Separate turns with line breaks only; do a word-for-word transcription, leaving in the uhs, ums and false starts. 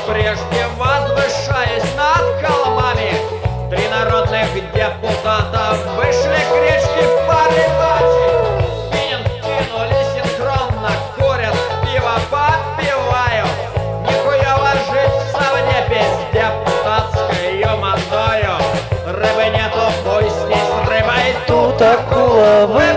прежде возвышаясь над холмами, три народных депутата вышли к речке Парибачи. Спиннинг кинули синхронно, курят, пиво подпивают. Нихуево жить в совдепе с депутатской маною. Рыбы нету, хуй с ней с рыбой, тут акула.